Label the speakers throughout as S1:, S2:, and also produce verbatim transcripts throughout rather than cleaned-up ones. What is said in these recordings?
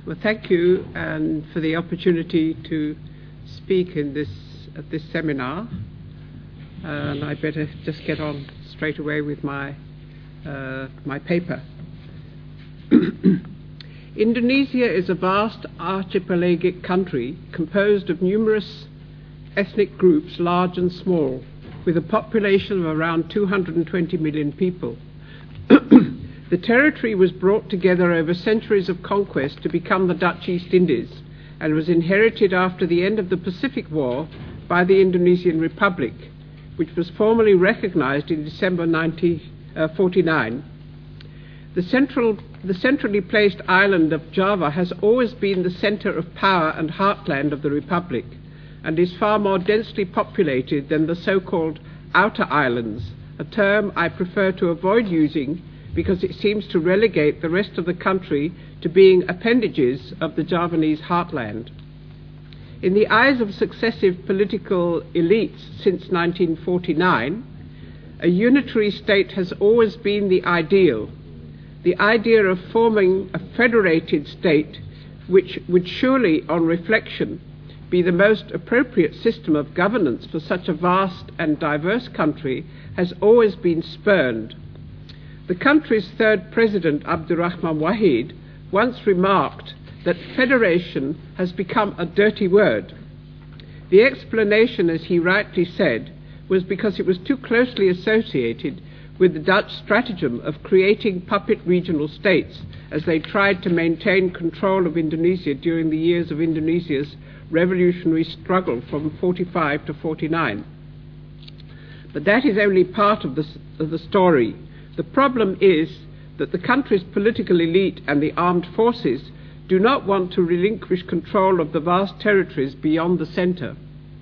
S1: Well, thank you and for the opportunity to speak in this at this seminar. Uh, and I better just get on straight away with my uh, my paper. Indonesia is a vast archipelagic country composed of numerous ethnic groups, large and small, with a population of around two hundred twenty million people. The territory was brought together over centuries of conquest to become the Dutch East Indies and was inherited after the end of the Pacific War by the Indonesian Republic, which was formally recognized in December nineteen forty-nine. The, central, the centrally placed island of Java has always been the center of power and heartland of the Republic, and is far more densely populated than the so-called outer islands, a term I prefer to avoid using because it seems to relegate the rest of the country to being appendages of the Javanese heartland. In the eyes of successive political elites since nineteen forty-nine, a unitary state has always been the ideal, the idea of forming a federated state which would surely, on reflection, be the most appropriate system of governance for such a vast and diverse country has always been spurned. The country's third president, Abdurrahman Wahid, once remarked that federation has become a dirty word. The explanation, as he rightly said, was because it was too closely associated with the Dutch stratagem of creating puppet regional states as they tried to maintain control of Indonesia during the years of Indonesia's revolutionary struggle from forty-five to forty-nine. But that is only part of the, of the story. The problem is that the country's political elite and the armed forces do not want to relinquish control of the vast territories beyond the center.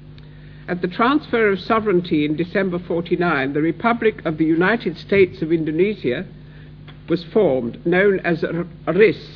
S1: At the transfer of sovereignty in December forty-nine, the Republic of the United States of Indonesia was formed, known as R I S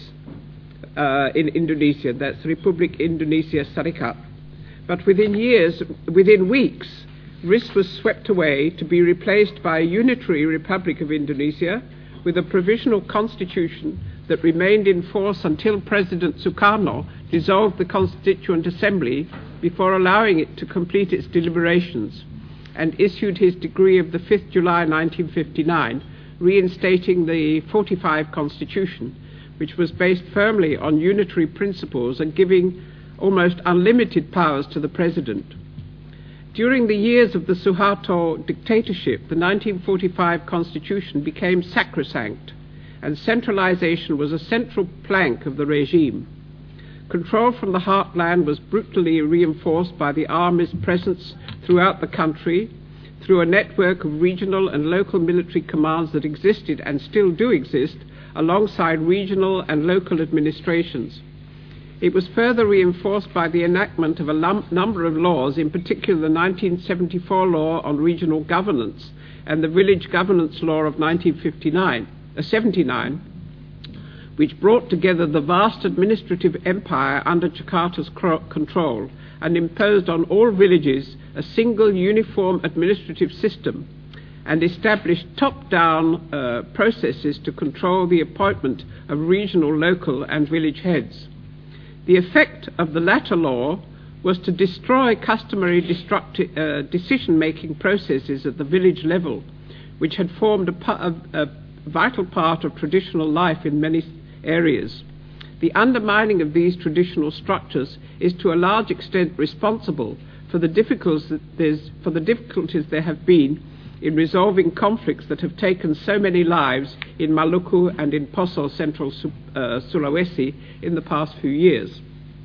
S1: uh, in Indonesia. That's Republik Indonesia Serikat. But within years, within weeks, R I S was swept away to be replaced by a unitary Republic of Indonesia with a provisional constitution that remained in force until President Sukarno dissolved the Constituent Assembly before allowing it to complete its deliberations and issued his decree of the fifth of July nineteen fifty-nine, reinstating the forty-five Constitution, which was based firmly on unitary principles and giving almost unlimited powers to the President. During the years of the Suharto dictatorship, the nineteen forty-five Constitution became sacrosanct, and centralization was a central plank of the regime. Control from the heartland was brutally reinforced by the Army's presence throughout the country through a network of regional and local military commands that existed and still do exist alongside regional and local administrations. It was further reinforced by the enactment of a number of laws, in particular the nineteen seventy-four law on regional governance and the village governance law of nineteen fifty-nine, uh, seventy-nine, which brought together the vast administrative empire under Jakarta's control and imposed on all villages a single uniform administrative system and established top-down uh, processes to control the appointment of regional, local and village heads. The effect of the latter law was to destroy customary uh, decision-making processes at the village level, which had formed a, a, a vital part of traditional life in many areas. The undermining of these traditional structures is to a large extent responsible for the difficulties, for the difficulties there have been in resolving conflicts that have taken so many lives in Maluku and in Poso, central uh, Sulawesi, in the past few years.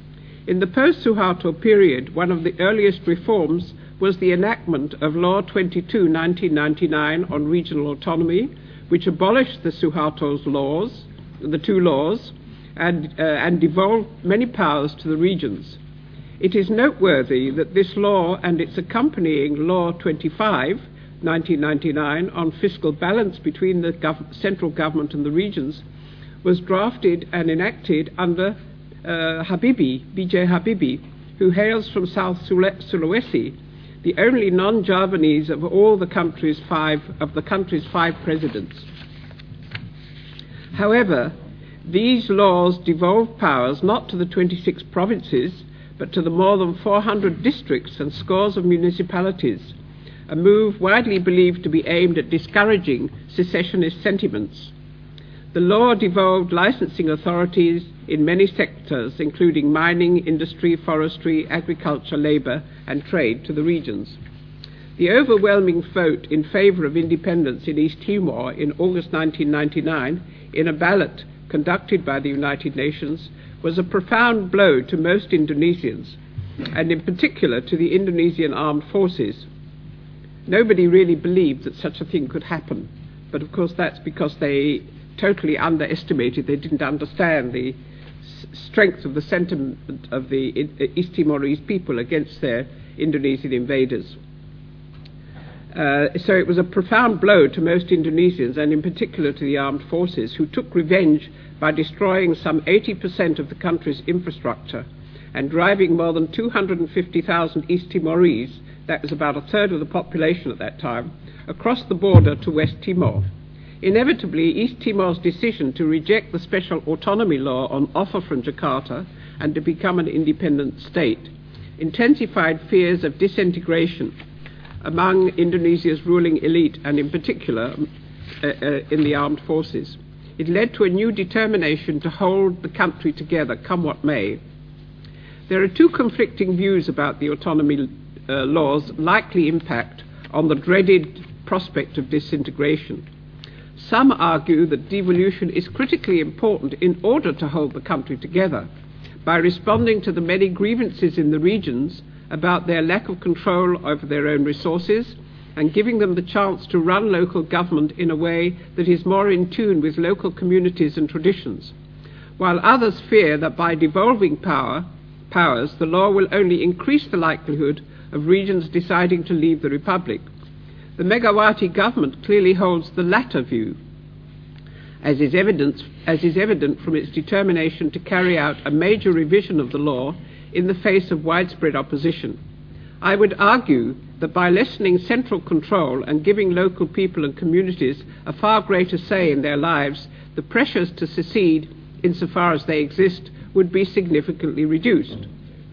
S1: In the post-Suharto period, one of the earliest reforms was the enactment of Law twenty-two nineteen ninety-nine on regional autonomy, which abolished the Suharto's laws, the two laws, and, uh, and devolved many powers to the regions. It is noteworthy that this law and its accompanying Law twenty-five nineteen ninety-nine on fiscal balance between the gov central government and the regions was drafted and enacted under uh, Habibie, B J Habibie, who hails from South Sulawesi, the only non-Javanese of all the country's five of the country's five presidents. However, These laws devolved powers not to the twenty-six provinces, but to the more than four hundred districts and scores of municipalities, a move widely believed to be aimed at discouraging secessionist sentiments. The law devolved licensing authorities in many sectors, including mining, industry, forestry, agriculture, labour and trade, to the regions. The overwhelming vote in favour of independence in East Timor in August nineteen ninety-nine, in a ballot conducted by the United Nations, was a profound blow to most Indonesians, and in particular to the Indonesian armed forces. Nobody really believed that such a thing could happen, but of course that's because they totally underestimated, they didn't understand the s- strength of the sentiment of the East Timorese people against their Indonesian invaders. Uh, so it was a profound blow to most Indonesians, and in particular to the armed forces, who took revenge by destroying some eighty percent of the country's infrastructure and driving more than two hundred fifty thousand East Timorese, that was about a third of the population at that time, across the border to West Timor. Inevitably, East Timor's decision to reject the special autonomy law on offer from Jakarta and to become an independent state intensified fears of disintegration among Indonesia's ruling elite, and in particular uh, uh, in the armed forces. It led to a new determination to hold the country together, come what may. There are two conflicting views about the autonomy uh, law's likely impact on the dreaded prospect of disintegration. Some argue that devolution is critically important in order to hold the country together, by responding to the many grievances in the regions about their lack of control over their own resources and giving them the chance to run local government in a way that is more in tune with local communities and traditions, while others fear that by devolving power, powers, the law will only increase the likelihood of regions deciding to leave the Republic. The Megawati government clearly holds the latter view, as is evident, as is evident from its determination to carry out a major revision of the law in the face of widespread opposition. I would argue that by lessening central control and giving local people and communities a far greater say in their lives, the pressures to secede, insofar as they exist, would be significantly reduced.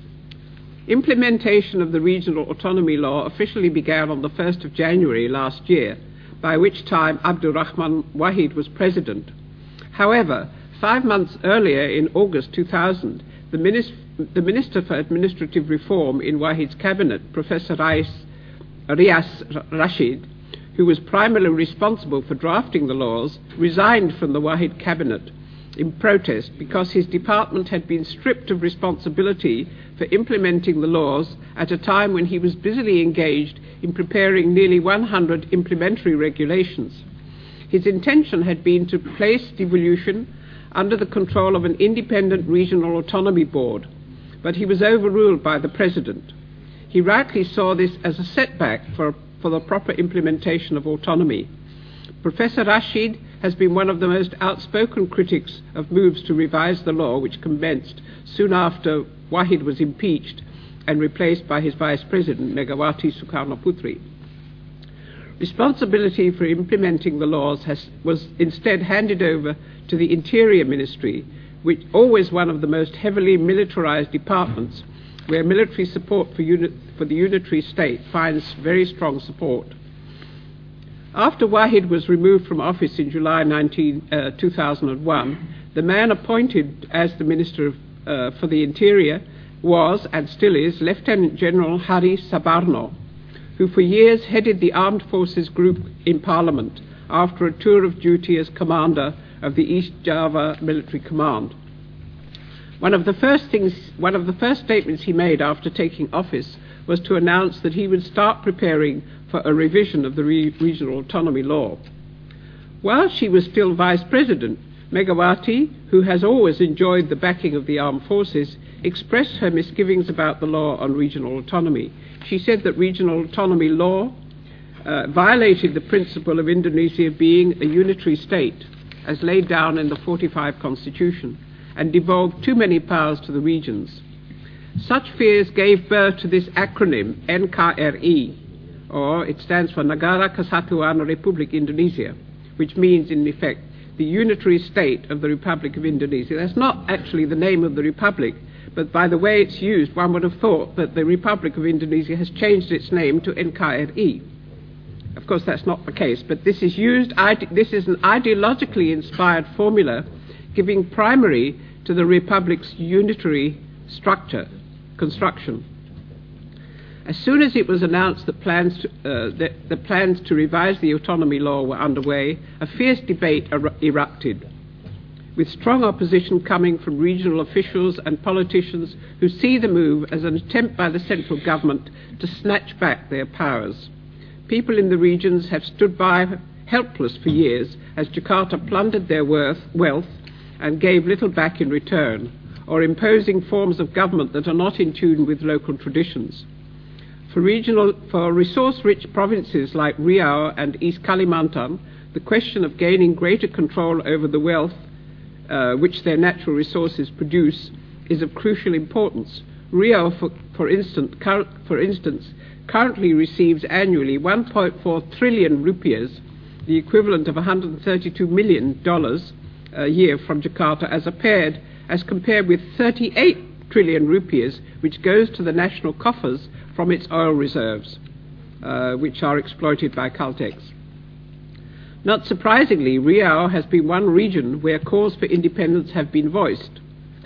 S1: Implementation of the regional autonomy law officially began on the first of January last year, by which time Abdurrahman Wahid was president. However, five months earlier, in August two thousand, the, minis- the Minister for Administrative Reform in Wahid's cabinet, Professor Rais, Rias Rashid, who was primarily responsible for drafting the laws, resigned from the Wahid cabinet in protest because his department had been stripped of responsibility for implementing the laws at a time when he was busily engaged in preparing nearly one hundred implementary regulations. His intention had been to place devolution under the control of an independent regional autonomy board, but he was overruled by the president. He rightly saw this as a setback for, for the proper implementation of autonomy. Professor Rashid has been one of the most outspoken critics of moves to revise the law, which commenced soon after Wahid was impeached and replaced by his vice president, Megawati Sukarnoputri. Responsibility for implementing the laws has, was instead handed over to the Interior Ministry, which always one of the most heavily militarized departments, where military support for, uni- for the unitary state finds very strong support. After Wahid was removed from office in July nineteen, uh, two thousand one, the man appointed as the Minister of, uh, for the Interior was, and still is, Lieutenant General Hari Sabarno, who for years headed the Armed Forces Group in Parliament after a tour of duty as commander of the East Java Military Command. One of the first things, one of the first statements he made after taking office was to announce that he would start preparing for a revision of the re- regional autonomy law. While she was still vice president, Megawati, who has always enjoyed the backing of the armed forces, expressed her misgivings about the law on regional autonomy. She said that regional autonomy law uh, violated the principle of Indonesia being a unitary state, as laid down in the forty-five Constitution, and devolved too many powers to the regions. Such fears gave birth to this acronym, N K R I, or it stands for Negara Kesatuan Republik Indonesia, which means, in effect, the unitary state of the Republic of Indonesia. That's not actually the name of the republic, but by the way it's used, one would have thought that the Republic of Indonesia has changed its name to N K R I. Of course, that's not the case, but this is used. This is an ideologically inspired formula, giving primary to the republic's unitary structure, construction. As soon as it was announced that plans to, uh, that the plans to revise the autonomy law were underway, a fierce debate er- erupted, with strong opposition coming from regional officials and politicians who see the move as an attempt by the central government to snatch back their powers. People in the regions have stood by helpless for years as Jakarta plundered their worth, wealth and gave little back in return, or imposing forms of government that are not in tune with local traditions. For, regional, for resource-rich provinces like Riau and East Kalimantan, the question of gaining greater control over the wealth uh, which their natural resources produce is of crucial importance. Riau, for, for, instant, cur- for instance, currently receives annually one point four trillion rupiahs, the equivalent of one hundred thirty-two million dollars a year from Jakarta, as, paired, as compared with thirty-eight trillion rupiahs, which goes to the national coffers from its oil reserves, uh, which are exploited by Caltex. Not surprisingly, Riau has been one region where calls for independence have been voiced.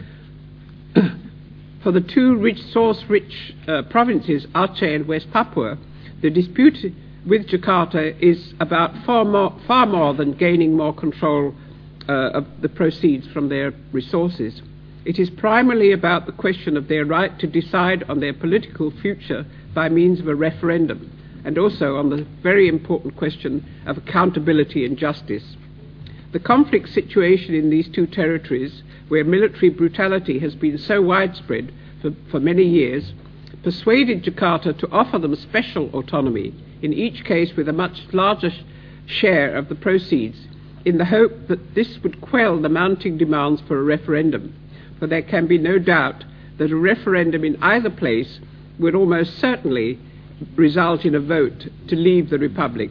S1: For the two resource-rich uh, provinces, Aceh and West Papua, the dispute with Jakarta is about far more, far more than gaining more control uh, of the proceeds from their resources. It is primarily about the question of their right to decide on their political future by means of a referendum, and also on the very important question of accountability and justice. The conflict situation in these two territories, where military brutality has been so widespread for, for many years, persuaded Jakarta to offer them special autonomy, in each case with a much larger sh- share of the proceeds, in the hope that this would quell the mounting demands for a referendum. For there can be no doubt that a referendum in either place would almost certainly result in a vote to leave the Republic.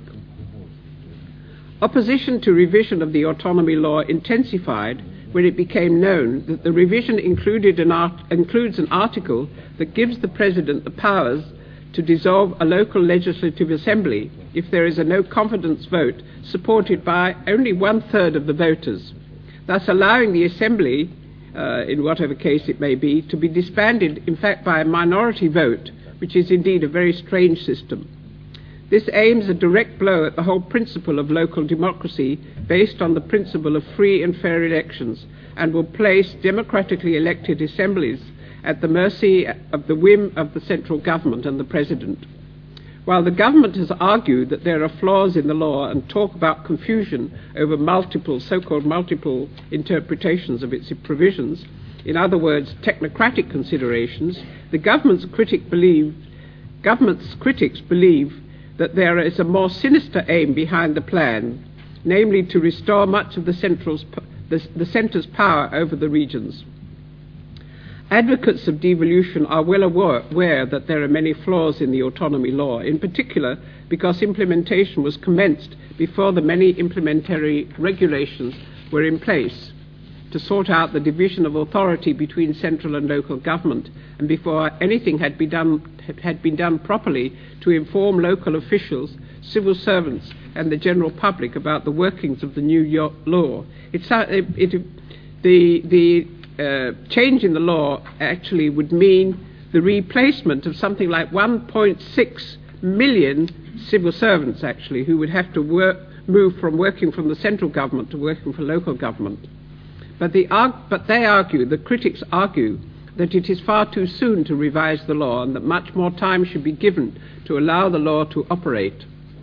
S1: Opposition to revision of the autonomy law intensified when it became known that the revision included an art- includes an article that gives the President the powers to dissolve a local legislative assembly if there is a no-confidence vote supported by only one-third of the voters, thus allowing the assembly, uh, in whatever case it may be, to be disbanded, in fact, by a minority vote, which is indeed a very strange system. This aims a direct blow at the whole principle of local democracy based on the principle of free and fair elections, and will place democratically elected assemblies at the mercy of the whim of the central government and the President. While the government has argued that there are flaws in the law and talk about confusion over multiple, so-called multiple interpretations of its provisions, in other words, technocratic considerations, the government's, critic believe, government's critics believe that there is a more sinister aim behind the plan, namely to restore much of the, central's, the, the centre's power over the regions. Advocates of devolution are well aware that there are many flaws in the autonomy law, in particular because implementation was commenced before the many implementary regulations were in place to sort out the division of authority between central and local government, and before anything had been done had been done properly to inform local officials, civil servants, and the general public about the workings of the new law. It's, it, it, the the uh, change in the law actually would mean the replacement of something like one point six million civil servants, actually, who would have to work, move from working from the central government to working for local government. But, the, but they argue, the critics argue, that it is far too soon to revise the law and that much more time should be given to allow the law to operate.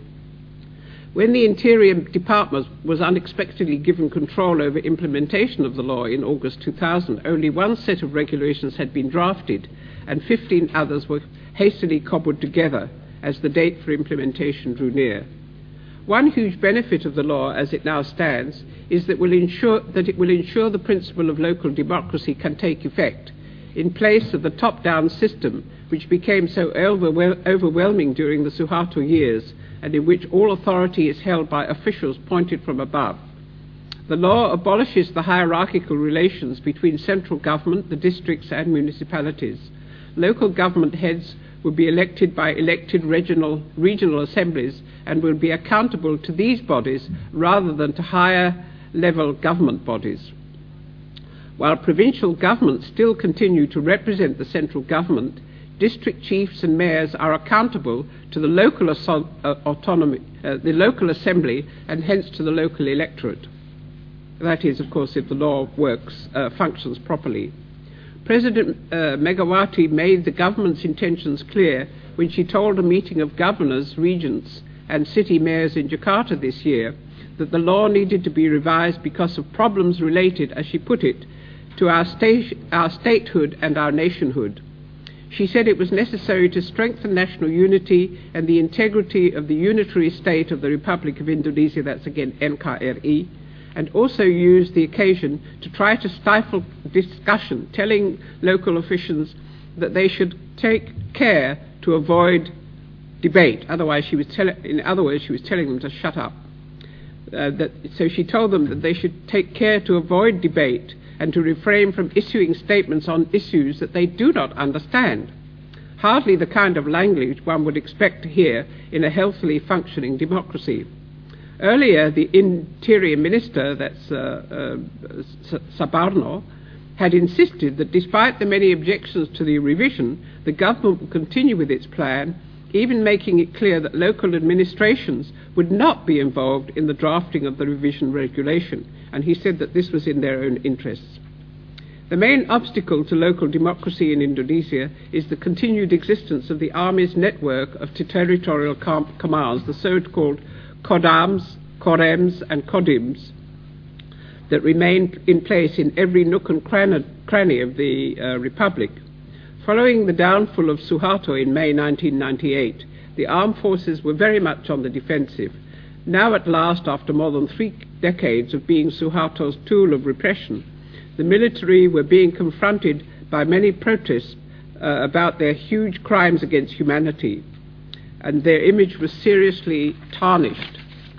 S1: When the Interior Department was unexpectedly given control over implementation of the law in August two thousand, only one set of regulations had been drafted and fifteen others were hastily cobbled together as the date for implementation drew near. One huge benefit of the law as it now stands is that, will ensure, that it will ensure the principle of local democracy can take effect, in place of the top-down system which became so overwhelming during the Suharto years, and in which all authority is held by officials pointed from above. The law abolishes the hierarchical relations between central government, the districts and municipalities. Local government heads will be elected by elected regional, regional assemblies and will be accountable to these bodies rather than to higher level government bodies. While provincial governments still continue to represent the central government, district chiefs and mayors are accountable to the local asso- uh, autonomy, uh, the local assembly, and hence to the local electorate. That is, of course, if the law works, uh, functions properly. President uh, Megawati made the government's intentions clear when she told a meeting of governors, regents, and city mayors in Jakarta this year that the law needed to be revised because of problems related, as she put it, to our, sta- our statehood and our nationhood. She said it was necessary to strengthen national unity and the integrity of the unitary state of the Republic of Indonesia, that's again N K R I, and also use the occasion to try to stifle discussion, telling local officials that they should take care to avoid debate. Otherwise, she was tell- in other words, she was telling them to shut up. Uh, that, so she told them that they should take care to avoid debate and to refrain from issuing statements on issues that they do not understand. Hardly the kind of language one would expect to hear in a healthily functioning democracy. Earlier, the Interior Minister, that's uh, uh, Sabarno, had insisted that despite the many objections to the revision, the government would continue with its plan, even making it clear that local administrations would not be involved in the drafting of the revision regulation, and he said that this was in their own interests. The main obstacle to local democracy in Indonesia is the continued existence of the army's network of territorial com- commands, the so-called Kodams, Korems and Kodims, that remain in place in every nook and cranny of the uh, Republic. Following the downfall of Suharto in May nineteen ninety-eight, the armed forces were very much on the defensive. Now at last, after more than three decades of being Suharto's tool of repression, the military were being confronted by many protests uh, about their huge crimes against humanity, and their image was seriously tarnished.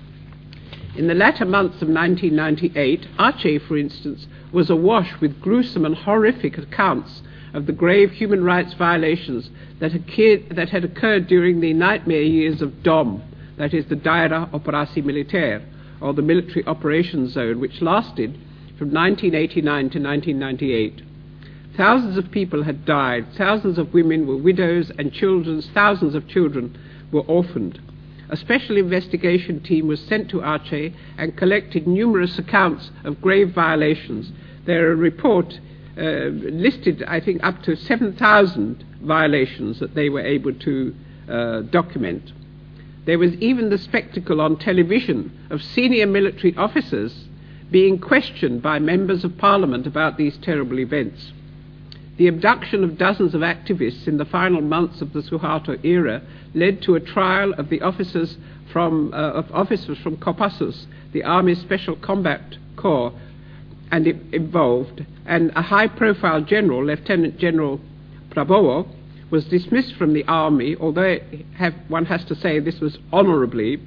S1: In the latter months of nineteen ninety-eight, Aceh, for instance, was awash with gruesome and horrific accounts of the grave human rights violations that, occurred, that had occurred during the nightmare years of D O M, that is the Daerah Operasi Militer, or the Military Operations Zone, which lasted from nineteen eighty-nine to nineteen ninety-eight. Thousands of people had died, thousands of women were widows, and children, thousands of children were orphaned. A special investigation team was sent to Aceh and collected numerous accounts of grave violations. Their report uh, listed, I think, up to seven thousand violations that they were able to uh, document. There was even the spectacle on television of senior military officers being questioned by members of parliament about these terrible events. The abduction of dozens of activists in the final months of the Suharto era led to a trial of the officers from uh, of officers from Kopassus, the Army's Special Combat Corps, and it involved, and a high-profile general, Lieutenant General Prabowo, was dismissed from the army, although have, one has to say this was honourably.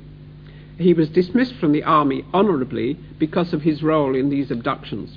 S1: He was dismissed from the army honourably because of his role in these abductions.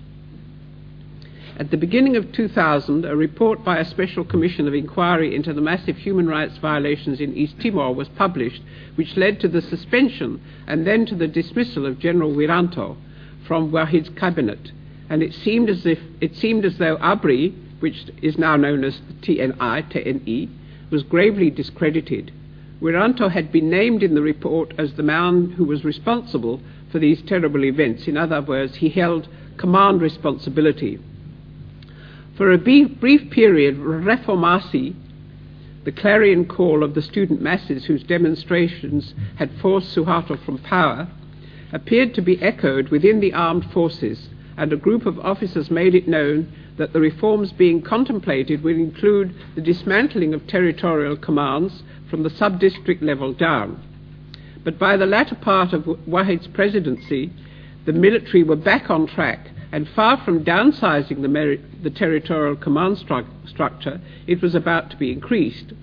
S1: At the beginning of two thousand, a report by a special commission of inquiry into the massive human rights violations in East Timor was published, which led to the suspension and then to the dismissal of General Wiranto from Wahid's cabinet. And it seemed as if it seemed as though ABRI, which is now known as T N I, T N E, was gravely discredited. Wiranto had been named in the report as the man who was responsible for these terrible events. In other words, he held command responsibility. For a brief period, Reformasi, the clarion call of the student masses whose demonstrations had forced Suharto from power, appeared to be echoed within the armed forces, and a group of officers made it known that the reforms being contemplated would include the dismantling of territorial commands from the sub-district level down. But by the latter part of Wahid's presidency, the military were back on track, and far from downsizing the, mer- the territorial command stru- structure, it was about to be increased.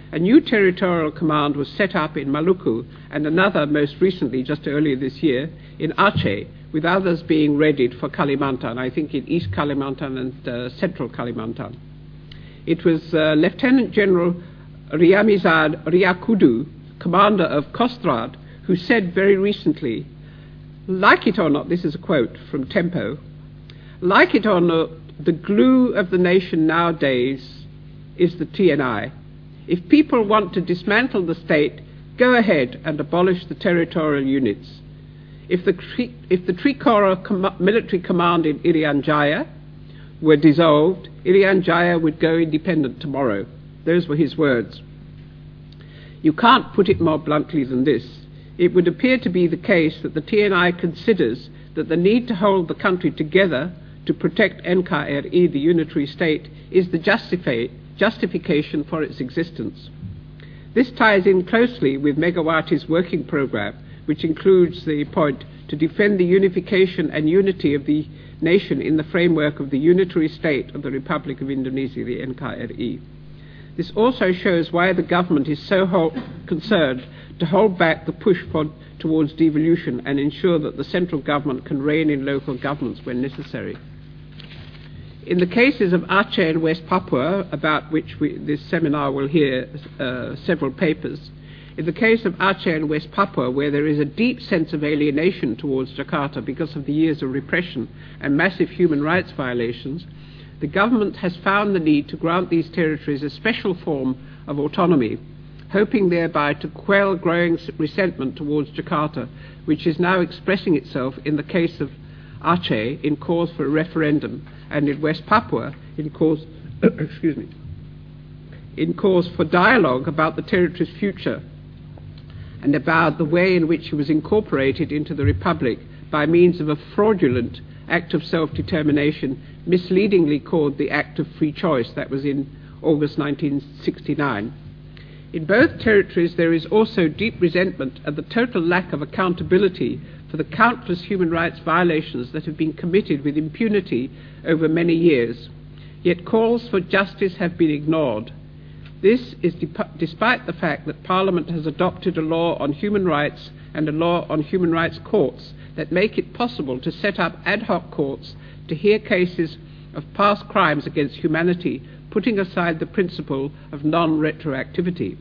S1: A new territorial command was set up in Maluku and another most recently, just earlier this year, in Aceh, with others being readied for Kalimantan, I think in East Kalimantan and uh, Central Kalimantan. It was uh, Lieutenant General Riamizad Riakudu, commander of Kostrad, who said very recently, like it or not, this is a quote from Tempo, like it or not, the glue of the nation nowadays is the T N I. If people want to dismantle the state, go ahead and abolish the territorial units. If the, tri- if the Trikora com- military command in Irian Jaya were dissolved, Irian Jaya would go independent tomorrow. Those were his words. You can't put it more bluntly than this. It would appear to be the case that the T N I considers that the need to hold the country together to protect N K R I, the unitary state, is the justifi- justification for its existence. This ties in closely with Megawati's working program, which includes the point to defend the unification and unity of the nation in the framework of the unitary state of the Republic of Indonesia, the N K R I. This also shows why the government is so ho- concerned to hold back the push for, towards devolution and ensure that the central government can rein in local governments when necessary. In the cases of Aceh and West Papua, about which we, this seminar will hear uh, several papers, in the case of Aceh and West Papua, where there is a deep sense of alienation towards Jakarta because of the years of repression and massive human rights violations, the government has found the need to grant these territories a special form of autonomy, hoping thereby to quell growing resentment towards Jakarta, which is now expressing itself in the case of Aceh in calls for a referendum, and in West Papua in calls, excuse me, in calls for dialogue about the territory's future and about the way in which it was incorporated into the Republic by means of a fraudulent act of self-determination, misleadingly called the Act of Free Choice, that was in August nineteen sixty-nine. In both territories there is also deep resentment at the total lack of accountability for the countless human rights violations that have been committed with impunity over many years. Yet calls for justice have been ignored. This is de- despite the fact that Parliament has adopted a law on human rights and a law on human rights courts that make it possible to set up ad hoc courts to hear cases of past crimes against humanity, putting aside the principle of non-retroactivity.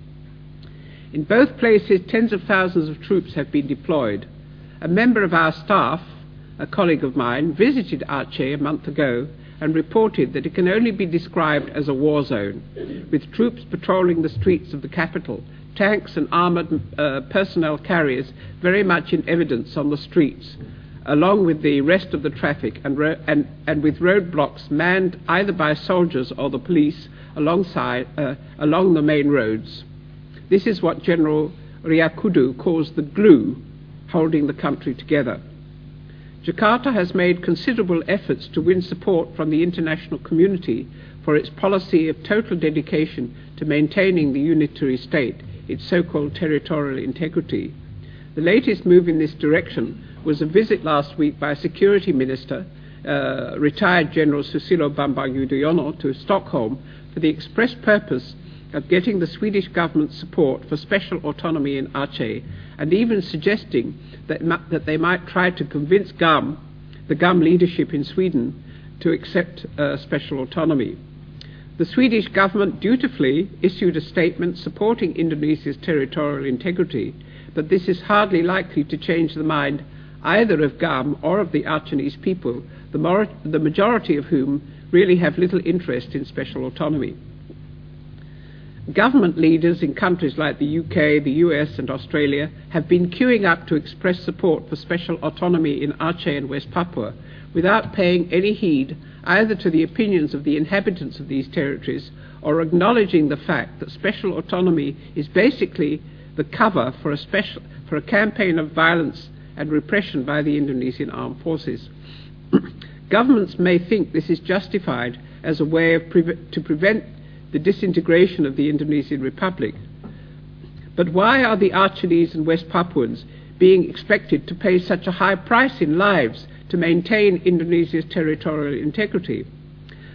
S1: In both places, tens of thousands of troops have been deployed. A member of our staff, a colleague of mine, visited Aceh a month ago and reported that it can only be described as a war zone, with troops patrolling the streets of the capital, tanks and armoured uh, personnel carriers very much in evidence on the streets, along with the rest of the traffic, and, ro- and, and with roadblocks manned either by soldiers or the police alongside, uh, along the main roads. This is what General Riakudu calls the glue holding the country together. Jakarta has made considerable efforts to win support from the international community for its policy of total dedication to maintaining the unitary state, its so-called territorial integrity. The latest move in this direction was a visit last week by Security Minister, uh, retired General Susilo Bambang Yudhoyono, to Stockholm for the express purpose of getting the Swedish government's support for special autonomy in Aceh, and even suggesting that, that they might try to convince GAM, the GAM leadership in Sweden, to accept uh, special autonomy. The Swedish government dutifully issued a statement supporting Indonesia's territorial integrity, but this is hardly likely to change the mind either of GAM or of the Achenese people, the, mor- the majority of whom really have little interest in special autonomy. Government leaders in countries like the U K, the U S and Australia have been queuing up to express support for special autonomy in Aceh and West Papua without paying any heed either to the opinions of the inhabitants of these territories or acknowledging the fact that special autonomy is basically the cover for a, special, for a campaign of violence and repression by the Indonesian armed forces. Governments may think this is justified as a way of pre- to prevent the disintegration of the Indonesian Republic. But why are the Achenese and West Papuans being expected to pay such a high price in lives to maintain Indonesia's territorial integrity?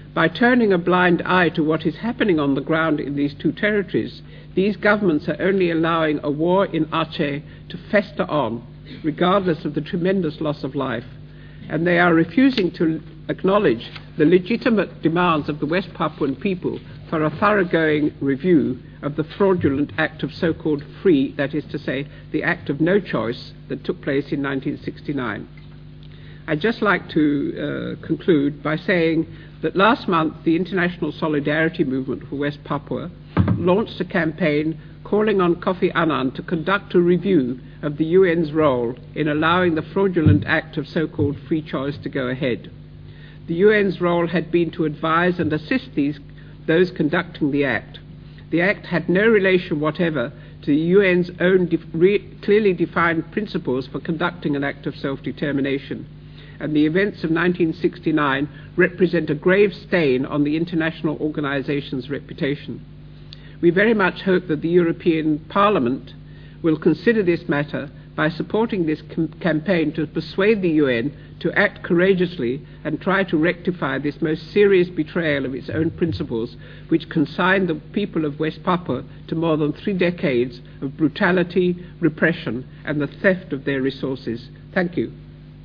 S1: By turning a blind eye to what is happening on the ground in these two territories, these governments are only allowing a war in Aceh to fester on, regardless of the tremendous loss of life, and they are refusing to acknowledge the legitimate demands of the West Papuan people for a thoroughgoing review of the fraudulent act of so-called free, that is to say, the act of no choice that took place in nineteen sixty-nine. I'd just like to uh, conclude by saying that last month the International Solidarity Movement for West Papua launched a campaign calling on Kofi Annan to conduct a review of the U N's role in allowing the fraudulent act of so-called free choice to go ahead. The U N's role had been to advise and assist these, those conducting the act. The act had no relation whatever to the U N's own de- re- clearly defined principles for conducting an act of self-determination, and the events of nineteen sixty-nine represent a grave stain on the international organization's reputation. We very much hope that the European Parliament will consider this matter by supporting this com- campaign to persuade the U N to act courageously and try to rectify this most serious betrayal of its own principles, which consigned the people of West Papua to more than three decades of brutality, repression, and the theft of their resources. Thank you.